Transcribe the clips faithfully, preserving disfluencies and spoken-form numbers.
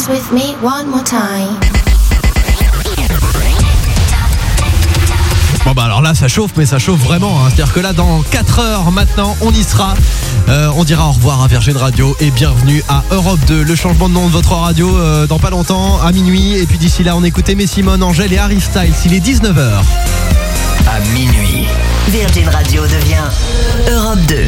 with me one more time. Bon bah alors là ça chauffe, mais ça chauffe vraiment, hein. C'est-à-dire que là dans quatre heures maintenant on y sera. euh, On dira au revoir à Virgin Radio et bienvenue à Europe deux. Le changement de nom de votre radio euh, dans pas longtemps, à minuit. Et puis d'ici là on écoute Aimé Simone, Angèle et Harry Styles. Il est dix-neuf heures. À minuit, Virgin Radio devient Europe deux.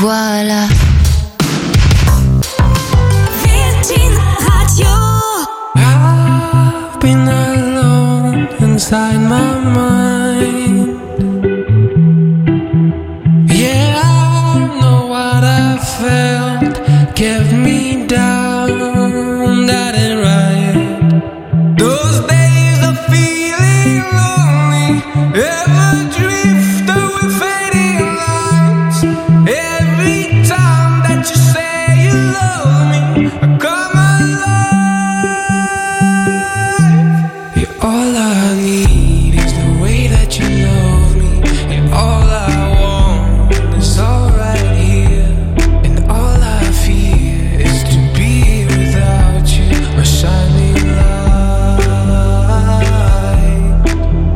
voilà. Virgin Radio. I've been alone inside my mind. Yeah, I know what I felt kept me down, that ain't right. Those days of feeling lonely, ever drift away fading lines. Every time that you say you love me, I come alive. You're all I need is the way that you love me, and all I want is all right here, and all I fear is to be without you, a shining light.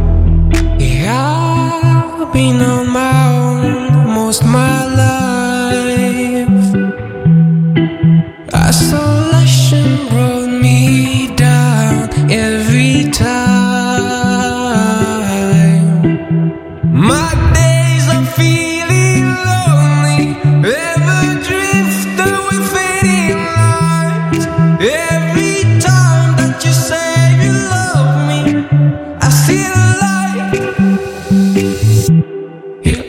Yeah, I've been on my own most my life. Isolation brought me down every time. My days of feeling lonely, ever drift away fading lines. Every time that you say you love me, I see the light. You're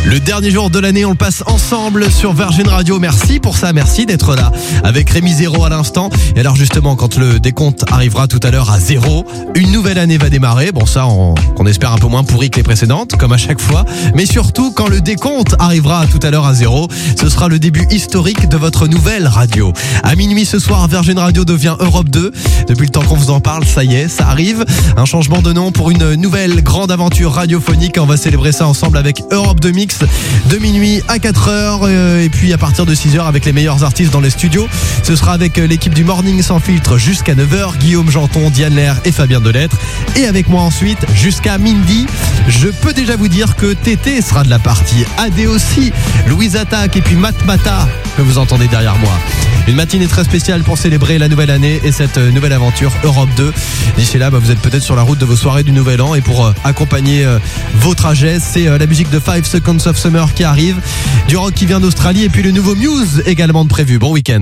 Le dernier jour de l'année, on le passe ensemble sur Virgin Radio. Merci pour ça, merci d'être là avec Rémi Zéro à l'instant. Et alors justement, quand le décompte arrivera tout à l'heure à zéro, une nouvelle année va démarrer. Bon ça, on, on espère un peu moins pourri que les précédentes, comme à chaque fois. Mais surtout, quand le décompte arrivera tout à l'heure à zéro, ce sera le début historique de votre nouvelle radio. À minuit ce soir, Virgin Radio devient Europe deux. Depuis le temps qu'on vous en parle, ça y est, ça arrive. Un changement de nom pour une nouvelle grande aventure radiophonique. On va célébrer ça ensemble avec Europe deux Mix de minuit à quatre heures euh, et puis à partir de six heures avec les meilleurs artistes dans les studios. Ce sera avec l'équipe du Morning Sans Filtre jusqu'à neuf heures, Guillaume Janton, Diane Lair et Fabien Delettre. Et avec moi ensuite jusqu'à midi. Je peux déjà vous dire que Tété sera de la partie, Adé aussi, Louise Attaque et puis Matmata que vous entendez derrière moi. Une matinée très spéciale pour célébrer la nouvelle année et cette nouvelle aventure Europe deux. D'ici là, bah, vous êtes peut-être sur la route de vos soirées du Nouvel An et pour euh, accompagner euh, vos trajets, c'est euh, la musique de Five Seconds of Summer qui arrive, du rock qui vient d'Australie et puis le nouveau Muse également de prévu. Bon week-end.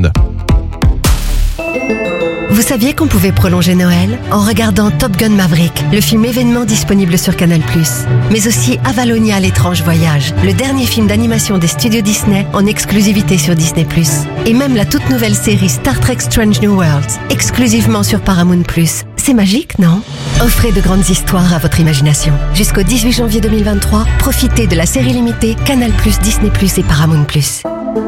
Vous saviez qu'on pouvait prolonger Noël en regardant Top Gun Maverick, le film événement disponible sur Canal plus, mais aussi Avalonia l'étrange voyage, le dernier film d'animation des studios Disney en exclusivité sur Disney plus, et même la toute nouvelle série Star Trek Strange New Worlds, exclusivement sur Paramount plus. C'est magique, non ? Offrez de grandes histoires à votre imagination. Jusqu'au dix-huit janvier deux mille vingt-trois, profitez de la série limitée Canal plus, Disney plus et Paramount plus.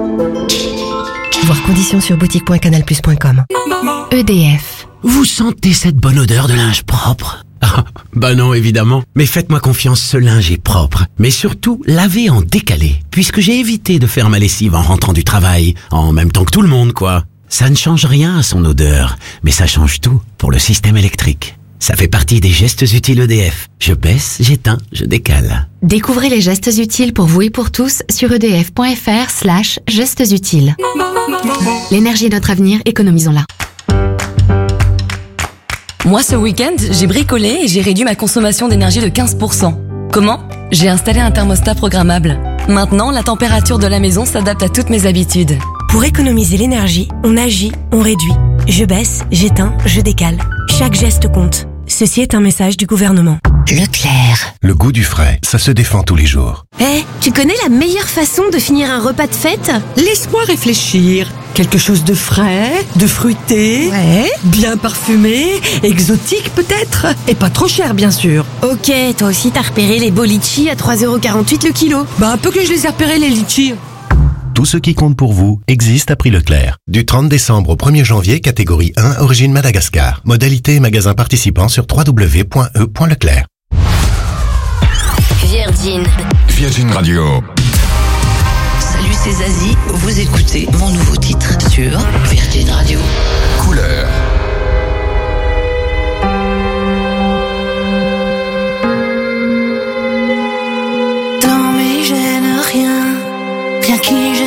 Voir conditions sur boutique point canal plus point com. E D F. Vous sentez cette bonne odeur de linge propre ? Ah, bah non, évidemment. Mais faites-moi confiance, ce linge est propre. Mais surtout, lavez en décalé. Puisque j'ai évité de faire ma lessive en rentrant du travail, en même temps que tout le monde, quoi. Ça ne change rien à son odeur, mais ça change tout pour le système électrique. Ça fait partie des gestes utiles E D F. Je baisse, j'éteins, je décale. Découvrez les gestes utiles pour vous et pour tous sur edf.fr slash gestes utiles. L'énergie est notre avenir, économisons-la. Moi, ce week-end, j'ai bricolé et j'ai réduit ma consommation d'énergie de quinze pour cent. Comment ? J'ai installé un thermostat programmable. Maintenant, la température de la maison s'adapte à toutes mes habitudes. Pour économiser l'énergie, on agit, on réduit. Je baisse, j'éteins, je décale. Chaque geste compte. Ceci est un message du gouvernement. Leclerc. Le goût du frais, ça se défend tous les jours. Eh, hey, tu connais la meilleure façon de finir un repas de fête ? Laisse-moi réfléchir. Quelque chose de frais, de fruité, ouais. Bien parfumé, exotique peut-être, et pas trop cher bien sûr. Ok, toi aussi t'as repéré les beaux litchis à trois euros quarante-huit le kilo. Bah un peu que je les ai repérés les litchis. Tout ce qui compte pour vous existe à prix Leclerc. Du trente décembre au premier janvier, catégorie un, origine Madagascar. Modalité et magasin participant sur w w w point e point leclerc. Virgin. Virgin Radio. Salut, c'est Zazie. Vous écoutez mon nouveau titre sur Virgin Radio. Couleur. Dans mes gènes, rien, rien qui gêne.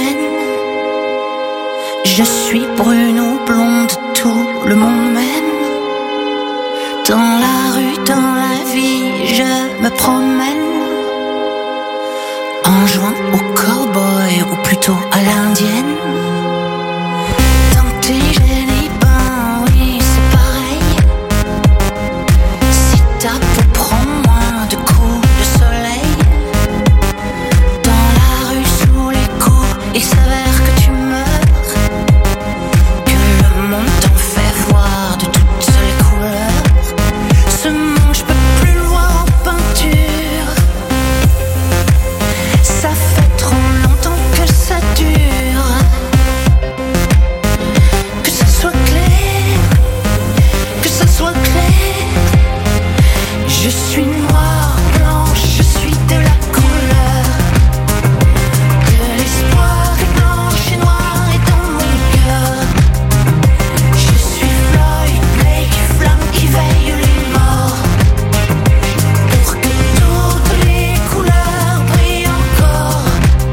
Je suis brune ou blonde, tout le monde m'aime. Dans la rue, dans la vie, je me promène. En jouant au cowboy ou plutôt à l'indienne. Dans tes gènes, et ben oui, c'est pareil. Si ta peau prend moins de coups de soleil. Dans la rue, sous les coups, il s'avère que tu meurs. Que le monde t'en fait voir de toutes les couleurs. Ce monde, je peux plus le voir en peinture. Ça fait trop longtemps que ça dure. Que ça soit clair, que ça soit clair. Je suis noire, blanche, je suis de la couleur. De l'espoir est blanche et noire est dans mon cœur. Je suis Floyd, Blake, flamme qui veille les morts. Pour que toutes les couleurs brillent encore.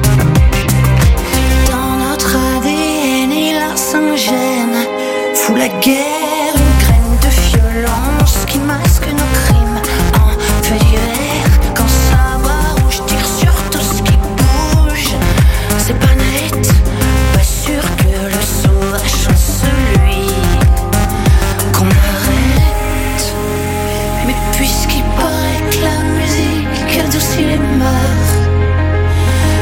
Dans notre A D N et la Saint-Gène fout la guerre, une graine de violence qui masque nos crimes en feu d'hiver. Quand savoir où je tire sur tout ce qui bouge, c'est pas net, pas sûr que le sauvage soit celui qu'on arrête. Mais puisqu'il paraît que la musique adoucit les mœurs,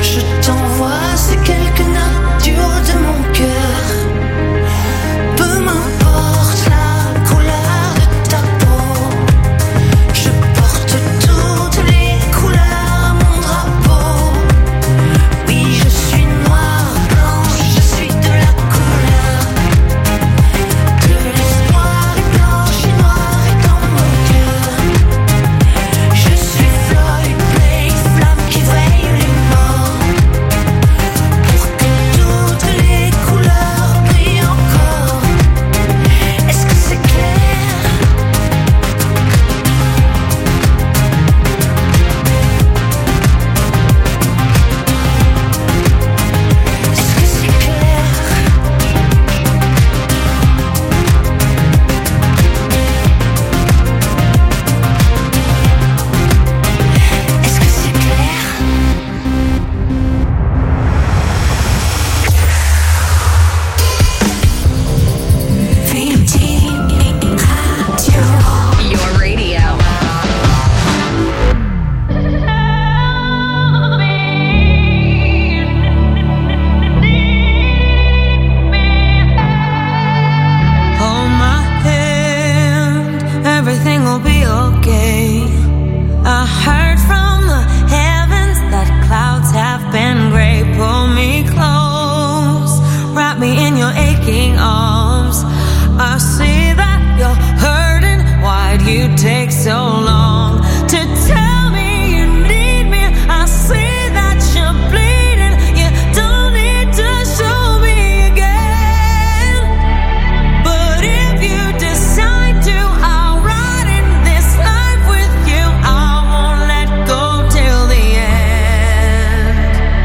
aching arms. I see that you're hurting. Why'd you take so long to tell me you need me? I see that you're bleeding. You don't need to show me again. But if you decide to, I'll ride in this life with you. I won't let go till the end.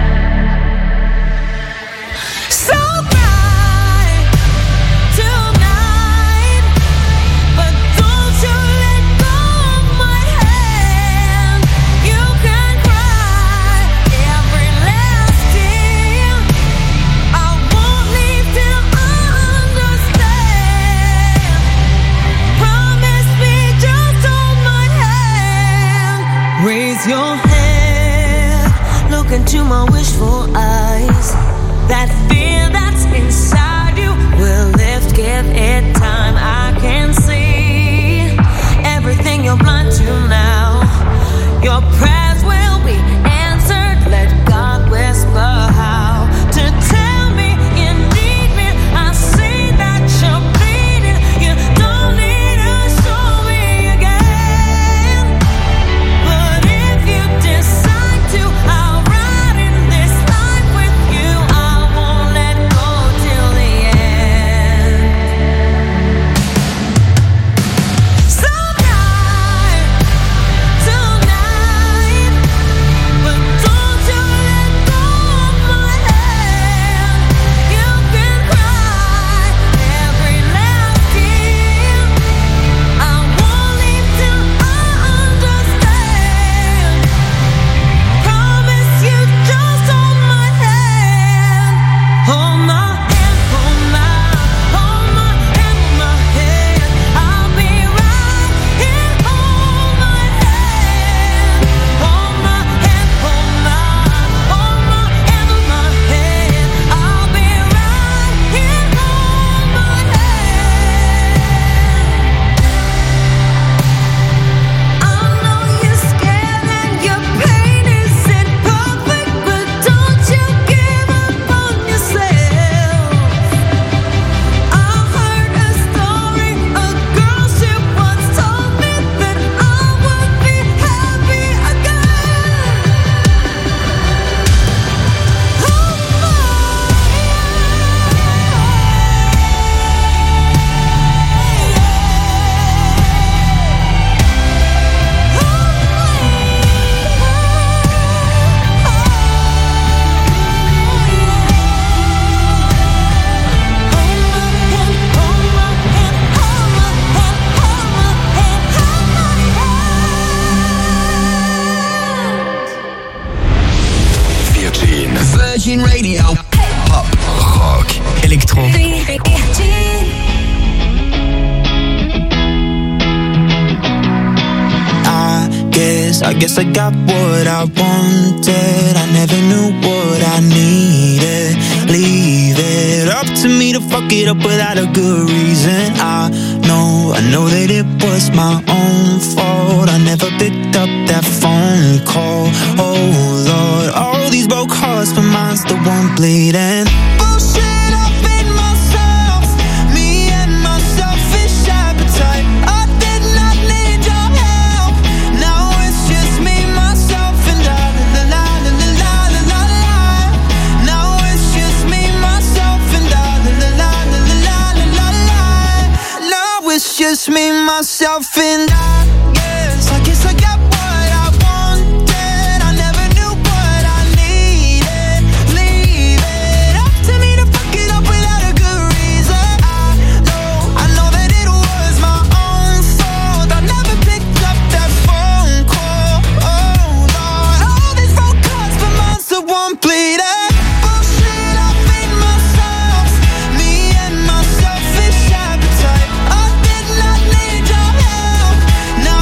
So cry tonight, but don't you let go of my hand. You can cry every last tear. I won't leave till I understand. Promise me, just hold my hand. Raise your head, look into my wishful eyes. That fear that's inside you will lift, give it time. I can see everything you're blind to now. Your prayers will be answered. Let God whisper how to tell me you need me. I see that you're bleeding. You don't need to show me again. But if you decide to, I'll ride in this life with you. I won't let go till the end. So cry tonight, but don't you let go of my hand. You can cry every last tear. I won't leave till I understand. Promise you, just hold my hand. Hold my hand, hold my, hold my hand, hold my hand. I'll be right here. Hold my hand, hold my hand, hold my, hold my hand, hold my hand. I'll be right here. Hold my hand. I know you're scared and your pain isn't perfect, but don't you give up on yourself. I heard a story, a girl she once told me that I would be happy again. Hold my Virgin. Virgin Radio. Pop, rock, Electro. I guess, I guess I got what I wanted. I never knew what I needed. Leave it up to me to fuck it up without a good reason. I know, I know that it was my own fault. I never picked up that phone call. Oh Lord, all these broke hearts, but mine's the one bleeding. Bullshit up in myself, me and my selfish appetite. I did not need your help. Now it's just me, myself, and I. La, la, la, la, la, la, la, la. Now it's just me, myself, and I. La, la, la, la, la, la, la, la. Now it's just me, myself, and I. Yes, I guess I got what I wanted. I never knew what I needed. Leave it up to me to fuck it up without a good reason. I know, I know that it was my own fault. I never picked up that phone call. Oh Lord, all these phone calls, but mine's the one bleeding. Bullshit up in myself, me and my selfish appetite. I did not need your help. Now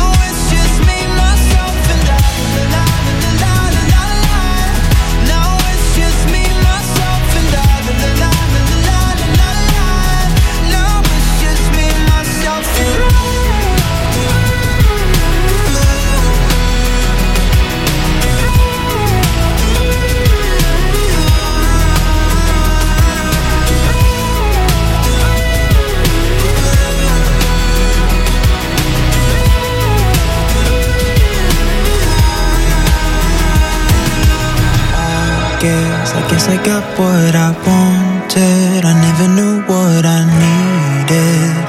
guess, I guess I got what I wanted. I never knew what I needed.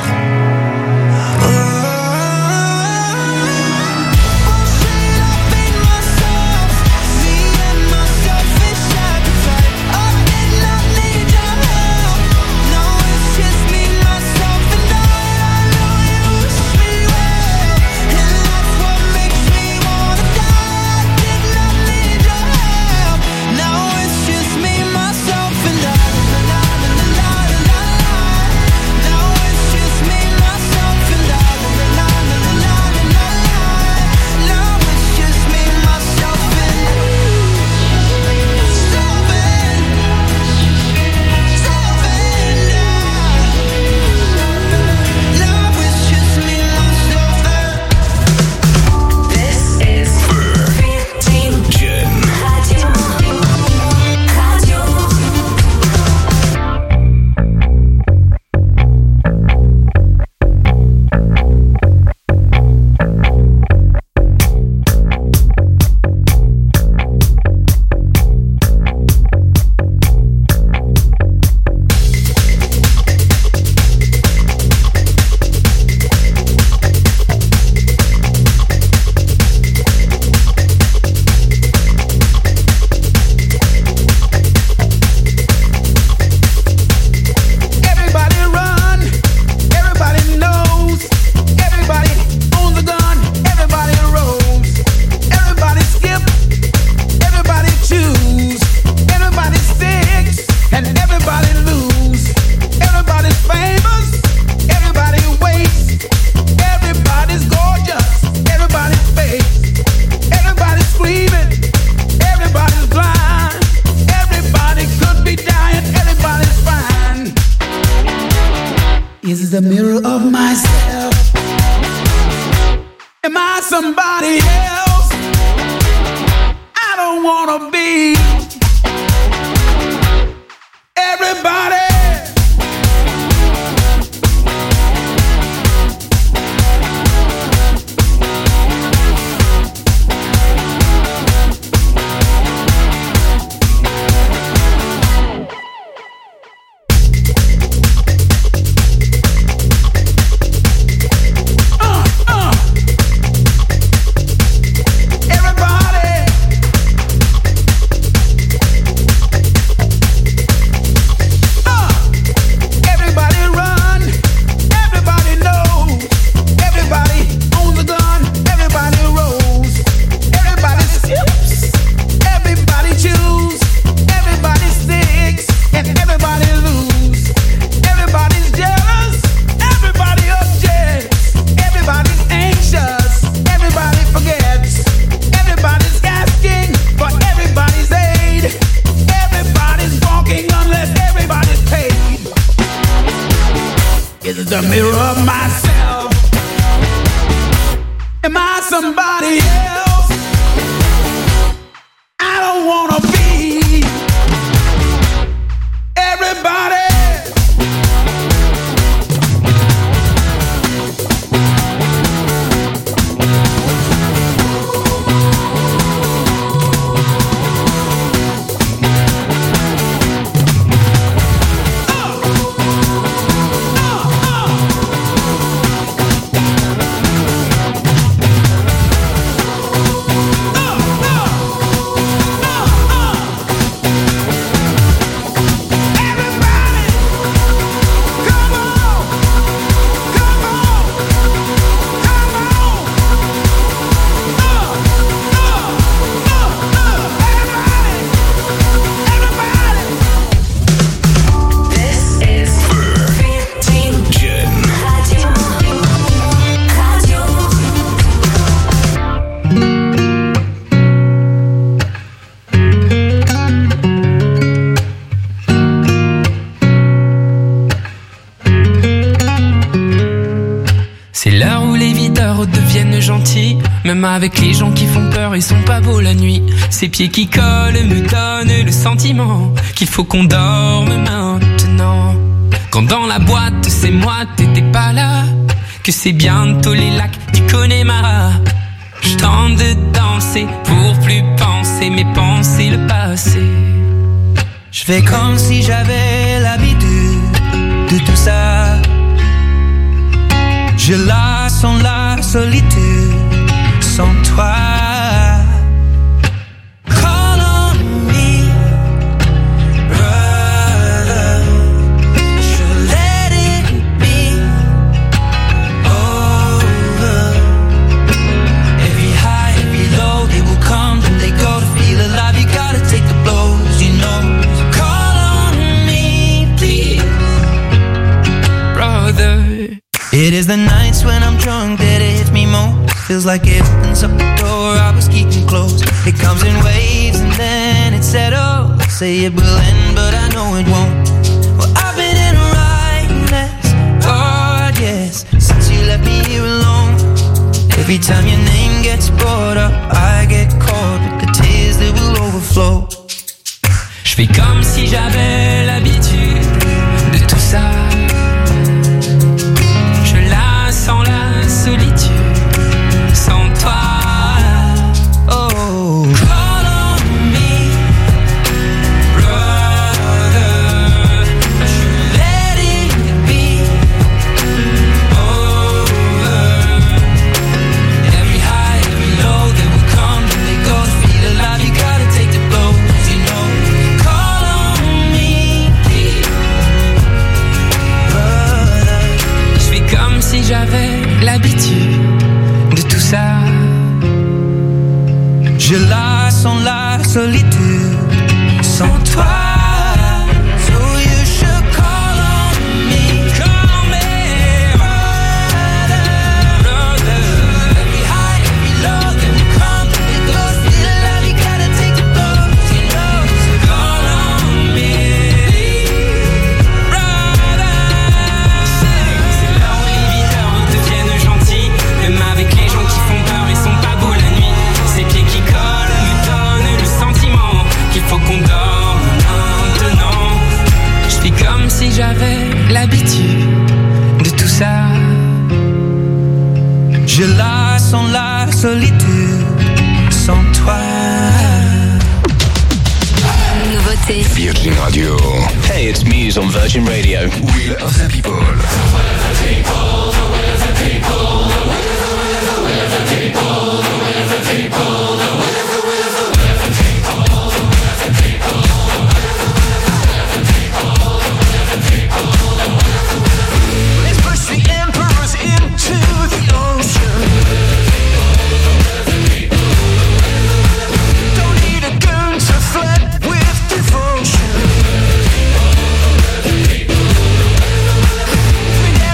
Is the mirror of myself. Am I somebody else? I don't wanna be everybody. The mirror of myself. Am I somebody else? I don't wanna be everybody. Même avec les gens qui font peur, ils sont pas beaux la nuit. Ces pieds qui collent me donnent le sentiment qu'il faut qu'on dorme maintenant. Quand dans la boîte, c'est moi, t'étais pas là. Que c'est bientôt les lacs du Connemara. Je tente de danser pour plus penser, mais penser le passé. Je fais comme si j'avais l'habitude de tout ça. Je la sens la solitude sans toi. Call on me, brother. Should let it be over. Every high, every low, they will come and they go. To feel alive, you gotta take the blows, you know. So call on me, please, brother. It is the nights when I'm drunk that it hits me most. Feels like it opens up the door I was keeping closed. It comes in waves and then it settles. Say it will end, but I know it won't. Well, I've been in a right mess, God, yes, since you left me here alone. Every time your name gets brought up, I get caught with the tears that will overflow. Je fais comme si j'avais l'habitude de tout ça. Sans la solitude, sans toi. Oh, call on me, brother. Let it be over. Every high, every low, they will come and they go. To feel alive, you gotta take the blows, you know. Call on me, please, brother. Je fais comme si j'avais l'habitude de tout ça. Je la sens la solitude sans toi. So you should call on me, call on me, brother, brother. Every high, every low, then we come to the close. Feel alive, you gotta take the blows, you know. So call on me, brother. C'est là où les videurs deviennent gentils. Même avec les gens qui font peur, ils sont pas beaux la nuit. Ces pieds qui collent me donnent le sentiment qu'il faut qu'on dorme maintenant. Je fais comme si j'avais l'habitude de tout ça. Je la sens la solitude sans toi. Nouveauté. Virgin Radio. Hey, it's Muse on Virgin Radio. Will of the people. Let's push the emperors into the ocean. Don't need a gun to flood with devotion. We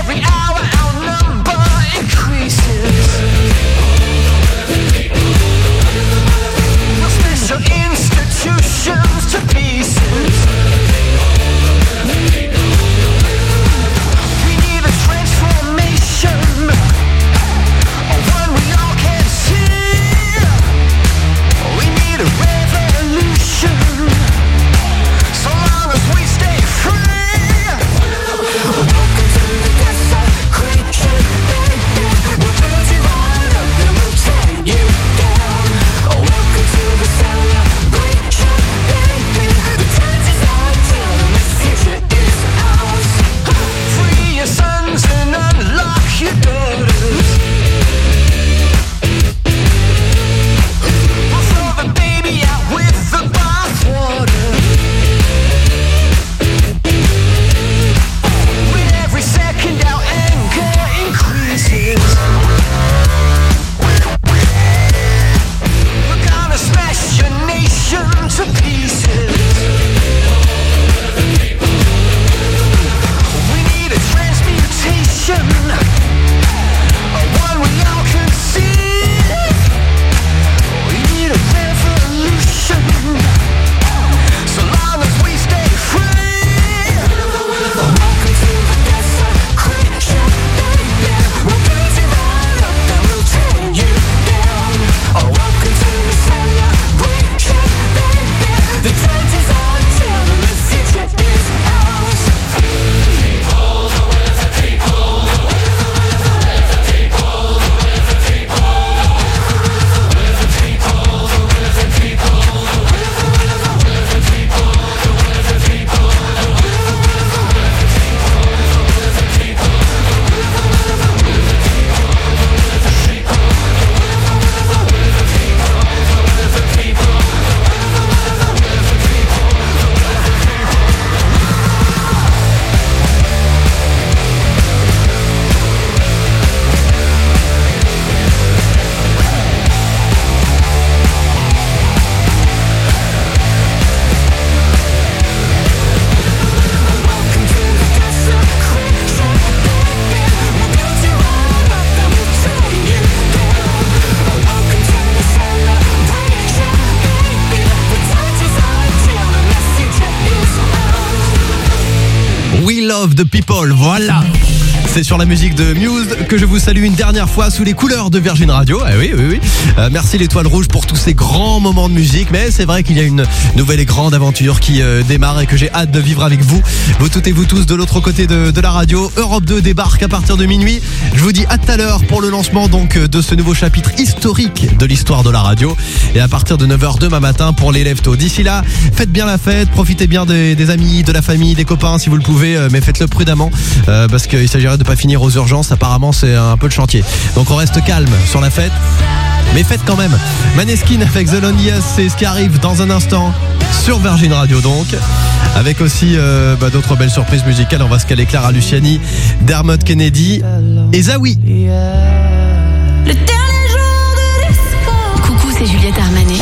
Love the People, voilà. C'est sur la musique de Muse que je vous salue une dernière fois sous les couleurs de Virgin Radio. Eh oui, oui, oui. Euh, merci l'Étoile Rouge pour tous ces grands moments de musique. Mais c'est vrai qu'il y a une nouvelle et grande aventure qui euh, démarre et que j'ai hâte de vivre avec vous. Vous toutes et vous tous de l'autre côté de, de la radio. Europe deux débarque à partir de minuit. Je vous dis à tout à l'heure pour le lancement donc de ce nouveau chapitre historique de l'histoire de la radio. Et à partir de neuf heures demain matin pour les lève-tôt. D'ici là, faites bien la fête, profitez bien des, des amis, de la famille, des copains si vous le pouvez, mais faites-le prudemment euh, parce qu'il s'agirait de pas finir aux urgences, apparemment c'est un peu le chantier. Donc on reste calme sur la fête, mais faites quand même. Maneskin avec The Loneliest, c'est ce qui arrive dans un instant sur Virgin Radio donc. Avec aussi euh, bah, d'autres belles surprises musicales. On va se caler Clara Luciani, Dermot Kennedy et Zawi. Le dernier jour de disco. Coucou, c'est Juliette Armanet.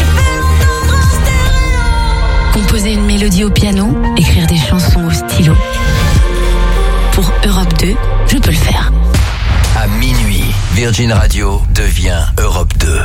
Composer une mélodie au piano, écrire des chansons au stylo. Pour Europe deux, je peux le faire. À minuit, Virgin Radio devient Europe deux.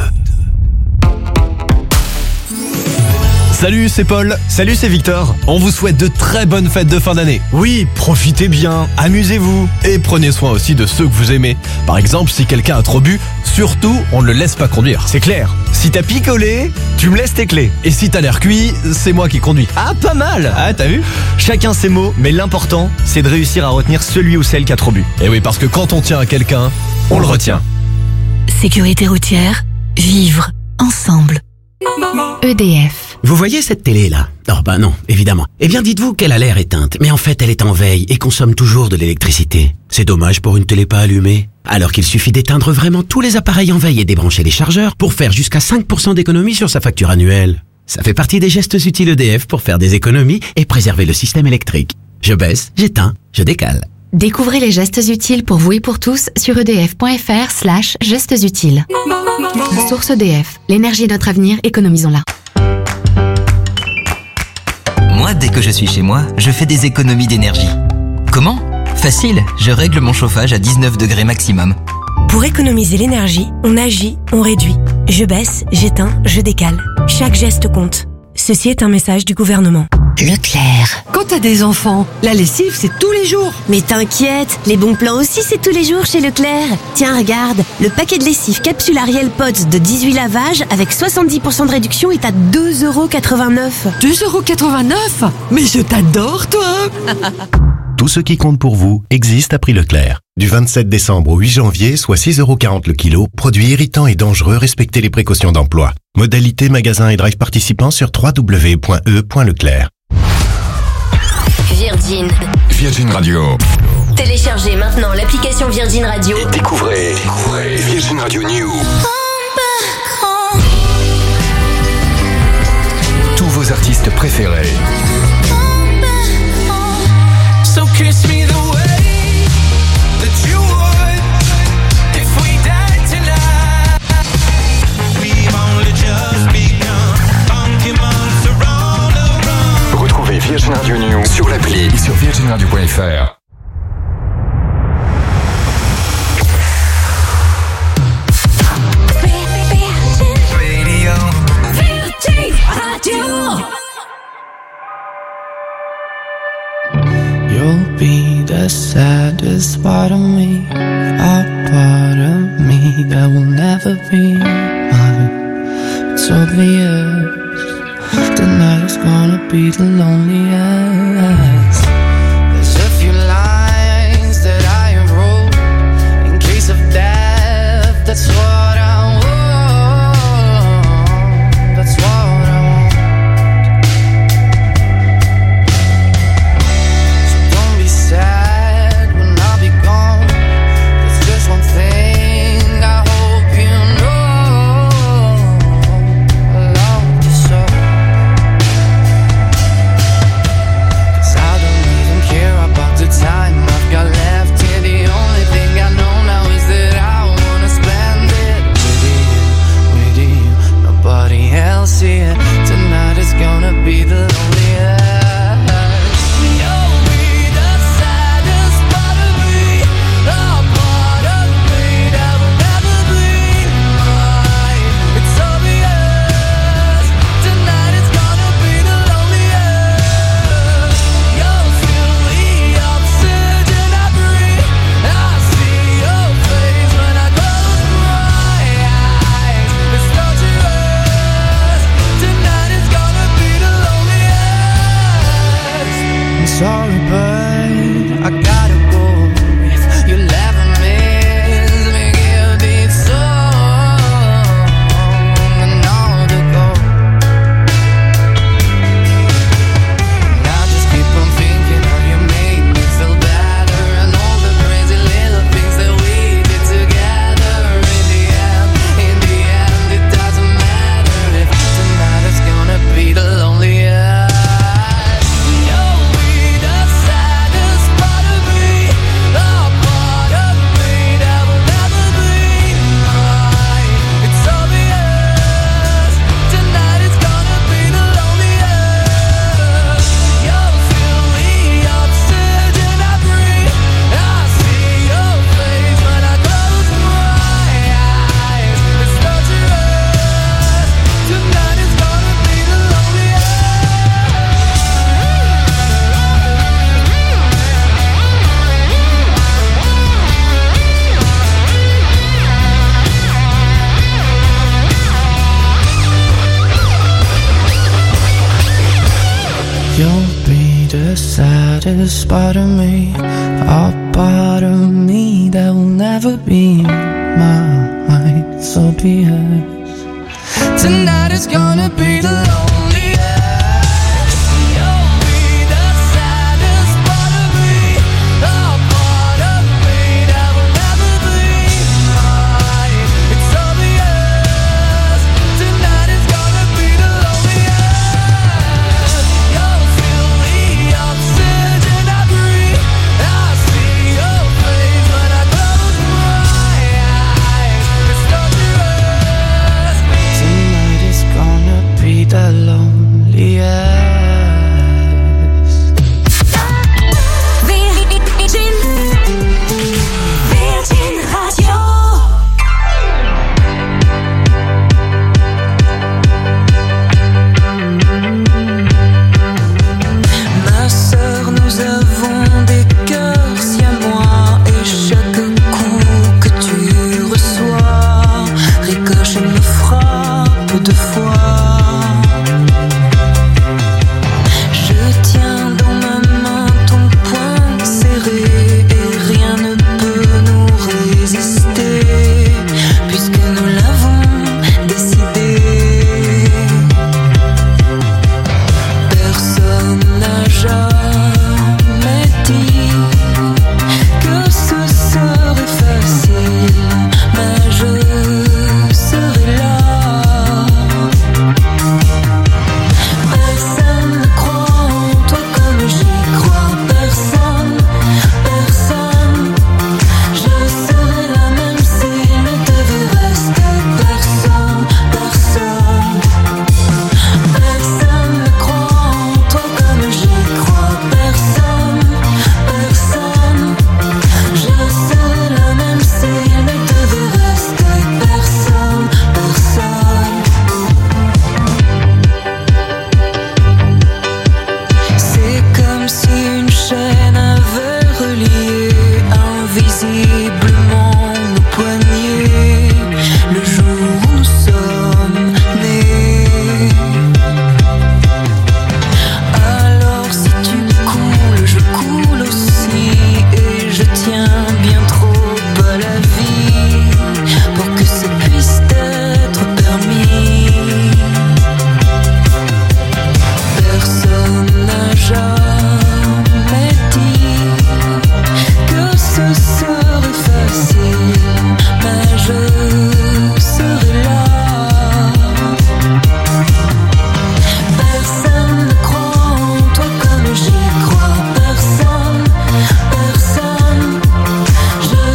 Salut, c'est Paul. Salut, c'est Victor. On vous souhaite de très bonnes fêtes de fin d'année. Oui, profitez bien, amusez-vous. Et prenez soin aussi de ceux que vous aimez. Par exemple, si quelqu'un a trop bu, surtout, on ne le laisse pas conduire. C'est clair. Si t'as picolé, tu me laisses tes clés. Et si t'as l'air cuit, c'est moi qui conduis. Ah, pas mal. Ah, t'as vu ? Chacun ses mots, mais l'important, c'est de réussir à retenir celui ou celle qui a trop bu. Et oui, parce que quand on tient à quelqu'un, on, on le retient. Sécurité routière, vivre ensemble. E D F. Vous voyez cette télé là ? Oh bah non, évidemment. Eh bien dites-vous qu'elle a l'air éteinte, mais en fait elle est en veille et consomme toujours de l'électricité. C'est dommage pour une télé pas allumée. Alors qu'il suffit d'éteindre vraiment tous les appareils en veille et débrancher les chargeurs pour faire jusqu'à cinq pour cent d'économie sur sa facture annuelle. Ça fait partie des gestes utiles E D F pour faire des économies et préserver le système électrique. Je baisse, j'éteins, je décale. Découvrez les gestes utiles pour vous et pour tous sur edf.fr slash gestes utiles. Source E D F. L'énergie est notre avenir, économisons-la. Moi, dès que je suis chez moi, je fais des économies d'énergie. Comment ? Facile, je règle mon chauffage à dix-neuf degrés maximum. Pour économiser l'énergie, on agit, on réduit. Je baisse, j'éteins, je décale. Chaque geste compte. Ceci est un message du gouvernement. Leclerc. Quand t'as des enfants, la lessive c'est tous les jours. Mais t'inquiète, les bons plans aussi c'est tous les jours chez Leclerc. Tiens, regarde, le paquet de lessive capsule Ariel Pods de dix-huit lavages avec soixante-dix pour cent de réduction est à deux euros quatre-vingt-neuf. deux euros quatre-vingt-neuf ? Mais je t'adore toi. Tout ce qui compte pour vous existe à prix Leclerc. Du vingt-sept décembre au huit janvier, soit six euros quarante le kilo, produits irritants et dangereux, respectez les précautions d'emploi. Modalité magasin et drive participants sur w w w point e point leclerc. Virgin. Virgin Radio. Téléchargez maintenant l'application Virgin Radio. Et découvrez, découvrez Virgin Radio New. Tous vos artistes préférés. So kiss me the way that you would if we died tonight. We've only just begun. Funky monster on the run. Retrouvez Virgin Radio New sur l'appli et sur virgin radio point f r. Radio. Virgin Radio. You'll be the saddest part of me, a part of me that will never be mine. It's obvious, tonight is gonna be the loneliest. There's a few lines that I have wrote in case of death, that's what I want, that's what I want. I saddest part of me, a part of me that will never be mine. So be it. Tonight is gonna be the loneliest. The loneliest. Virgin, Virgin Radio. Ma sœur, nous avons des cœurs si à moi, et chaque coup que tu reçois ricoche et me frappe de fois. Je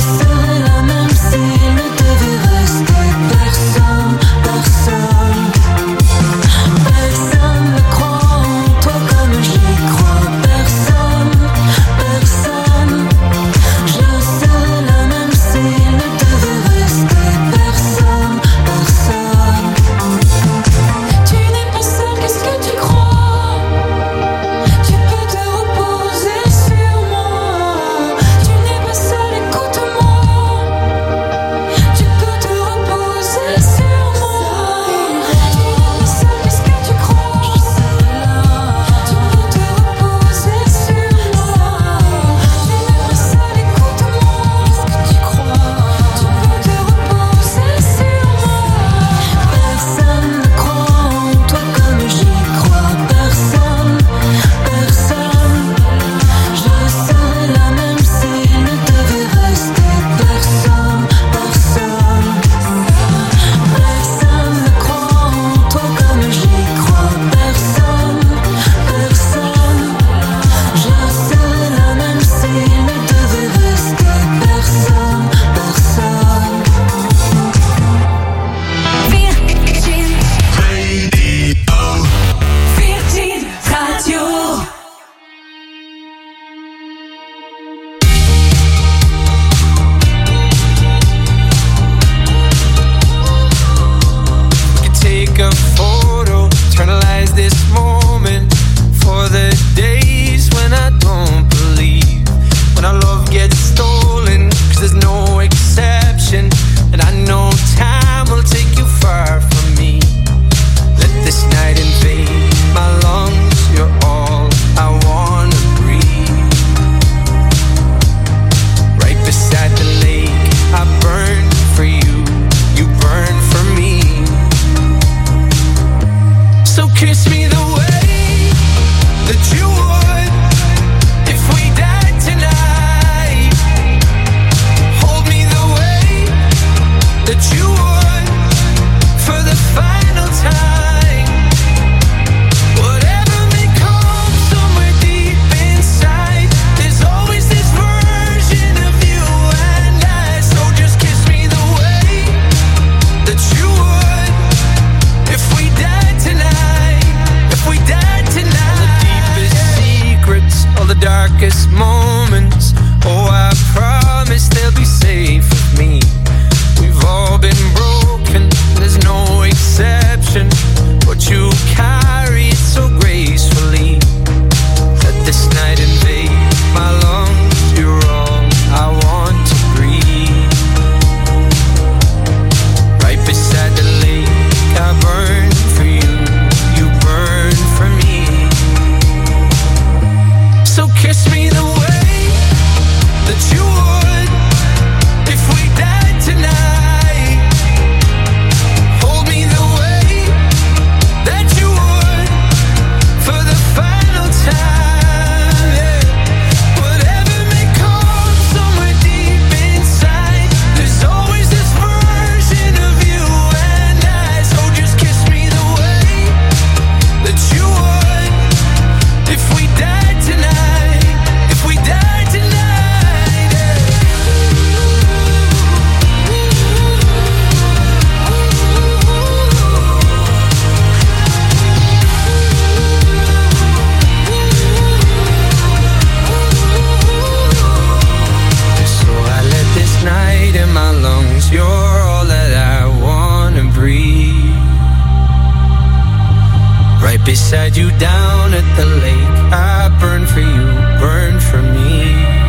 beside you down at the lake. I burn for you, burn for me.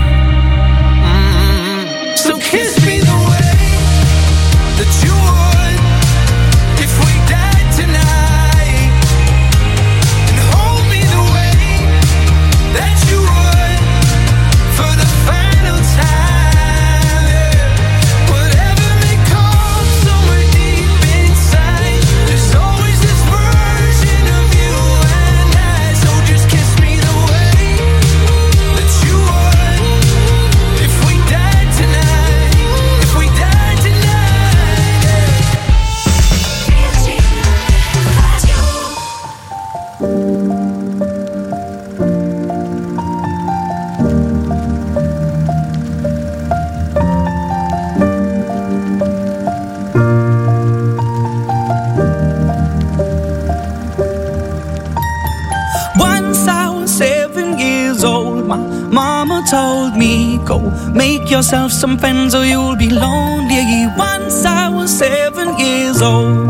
Mm-hmm. So kiss me the way that you would if we died tonight, and hold me the way that you would for the final time. Whatever may come somewhere deep inside, there's always this version of you and I. So just kiss me the way that you would if we died tonight, if we died tonight. Once I was seven years old, my mama told me, go make yourself some friends or you'll be lonely. Once I was seven years old.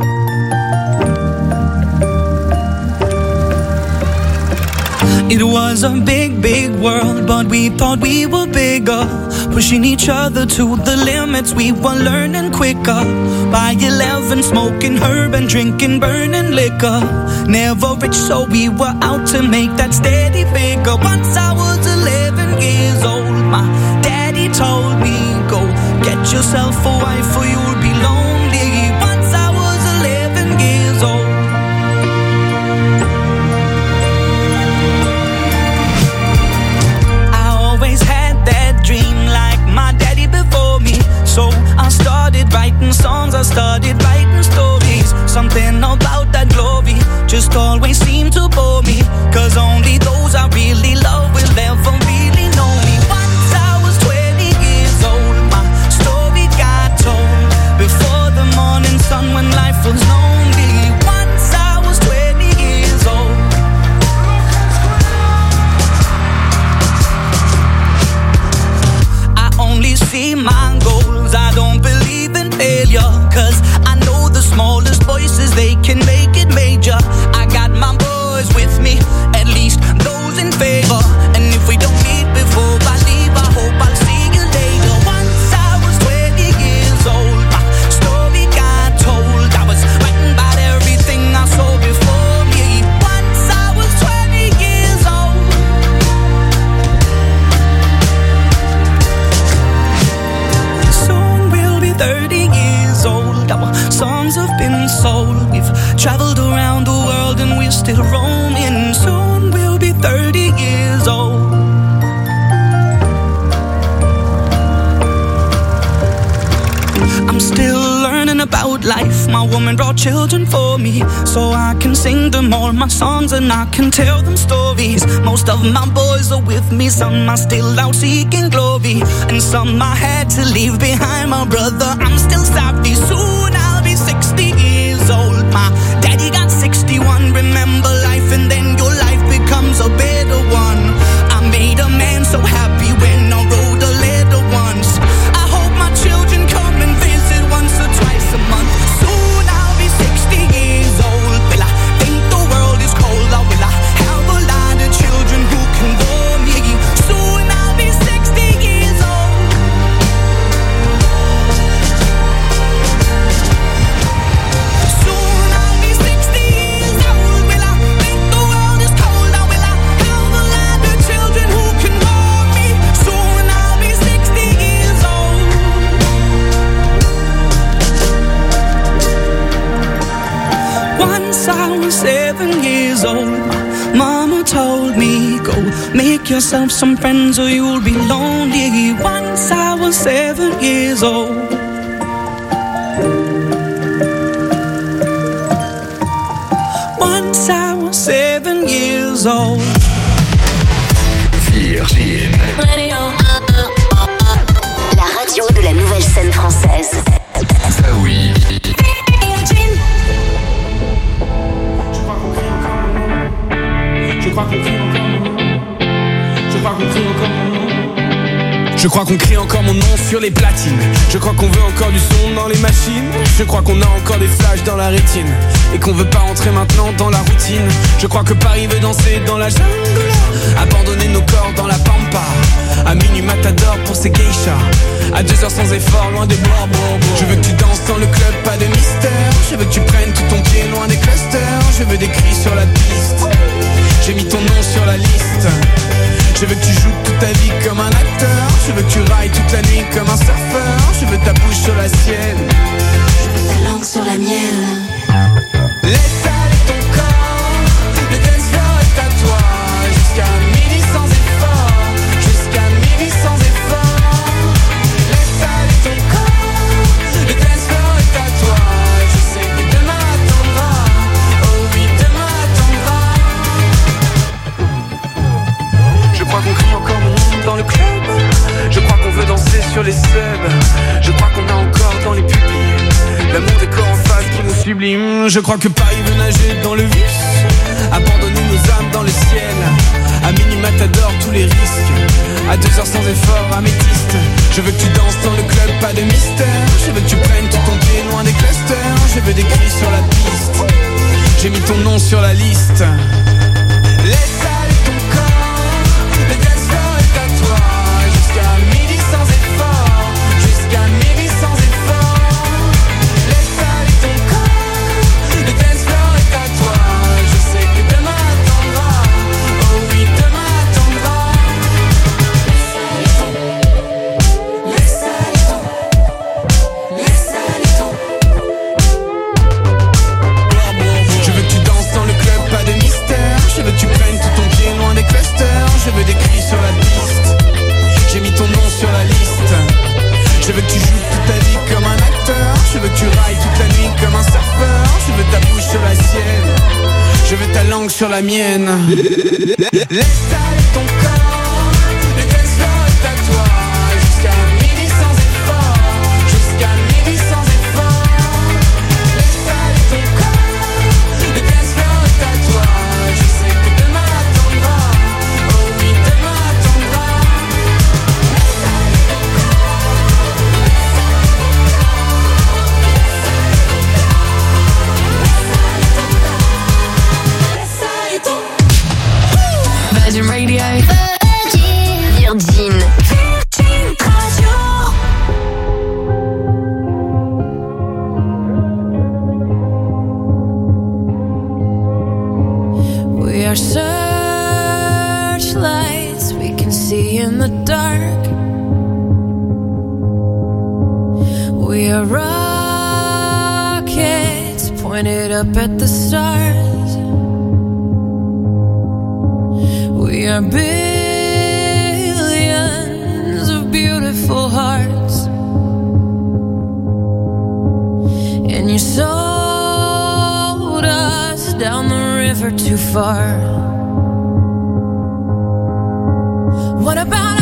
It was a big, big world, but we thought we were bigger, pushing each other to the limits. We were learning quicker. By eleven, smoking herb and drinking burning liquor. Never rich, so we were out to make that steady figure. Once I was eleven years old, my daddy told me, go get yourself a wife or you'll be lonely. Once I was eleven years old. So I started writing songs, I started writing stories. Something about that glory just always seemed to bore me, cause only those I really love will ever really know me. Once I was twenty years old, my story got told before the morning sun when life was lonely. Once I was twenty years old. I only see my goals, I don't believe in failure, cause I know the smallest voices, they can make it major. I got my boys with me, at least those in favor. And if we don't meet before I leave, I hope I'll see you later. Once I was twenty years old, my story got told. I was writing about everything I saw before me. Once I was twenty years old. Soon we'll be thirty years old. Our songs have been sold. We've traveled around the world and we're still roaming. Soon we'll be thirty years old. I'm still learning about life. My woman brought children for me, so I can sing them all my songs and I can tell them stories. Most of my boys are with me, some are still out seeking glory, and some I had to leave behind. My brother, I'm still savvy. Soon I'll be sixty years old. My daddy got sixty-one. Remember life and then your life becomes a better one. I made a man so happy when I wrote a letter once. I hope my children come and visit once or twice a month. Soon I'll be sixty years old. Will I think the world is cold, or will I have a lot of children who can bore me? Soon I'll be sixty years old. Soon I'll be sixty years old. Will I think the world is cold, or will I have a lot of children who can bore me? Soon I'll be sixty years old. Once I was seven years old, my mama told me, go make yourself some friends or you'll be lonely. Once I was seven years old. Once I was seven years old. Virgin Radio. La radio de la nouvelle scène française. Ah oui. Je crois qu'on crie encore mon nom. Je crois qu'on crie encore mon nom. Je crois qu'on crie encore mon nom sur les platines. Je crois qu'on veut encore du son dans les machines. Je crois qu'on a encore des flashs dans la rétine et qu'on veut pas rentrer maintenant dans la routine. Je crois que Paris veut danser dans la jungle, abandonner nos corps dans la pampa. À minuit matador pour ces geishas, à deux heures sans effort, loin des bois. Je veux que tu danses dans le club, pas de mystère. Je veux que tu prennes tout ton pied loin des clusters. Je veux des cris sur la piste. J'ai mis ton nom sur la liste. Je veux que tu joues toute ta vie comme un acteur. Je veux que tu railles toute la nuit comme un surfeur. Je veux ta bouche sur la sienne. Je veux ta langue sur la mienne. Laisse aller ton corps. Le dance floor est à toi. Jusqu'à midi sans effort. Jusqu'à midi sans effort. Laisse aller ton corps. Le dance floor est à toi. Je sais que demain attendra. Oh oui, demain attendra. Je crois qu'on crie encore mon nom dans le club. Je crois qu'on veut danser sur les subs. Je crois qu'on a encore dans les pupilles l'amour des corps en face qui nous sublime. Je crois que Paris veut nager dans le vice, abandonner nos âmes dans le ciel. À minuit matador tous les risques, à deux heures sans effort améthyste. Je veux que tu danses dans le club, pas de mystère. Je veux que tu prennes tout ton pied loin des clusters. Je veux des cris sur la piste. J'ai mis ton nom sur la liste. Laisse aller ton corps. Le dance floor est à toi. Jusqu'à midi sans effort. Jusqu'à midi sans effort. Laisse aller ton corps. Le dance floor est à toi. Je sais que demain attendra. Oh oui, demain attendra. Laisse aller ton. Laisse aller ton. Je veux que tu danses dans le club, pas de mystère. Je veux que tu prennes tout ton pied loin des clusters. Je veux des cris sur la piste. J'ai mis ton nom sur la liste. Je veux que tu joues toute ta vie comme un acteur. Je veux que tu railles toute la nuit comme un surfeur. Je veux ta bouche sur la sienne. Je veux ta langue sur la mienne. Laisse aller ton corps. Le dance floor est à toi. Jusqu'à midi sans effort. Jusqu'à midi sans effort. Laisse aller ton corps. Le dance floor est à toi. Je sais que demain attendra. Oh oui, demain attendra. Virgin Radio. Virgin. Virgin Radio. We are searchlights we can see in the dark. We are rockets pointed up at the stars. We are billions of beautiful hearts. And you sold us down the river too far. What about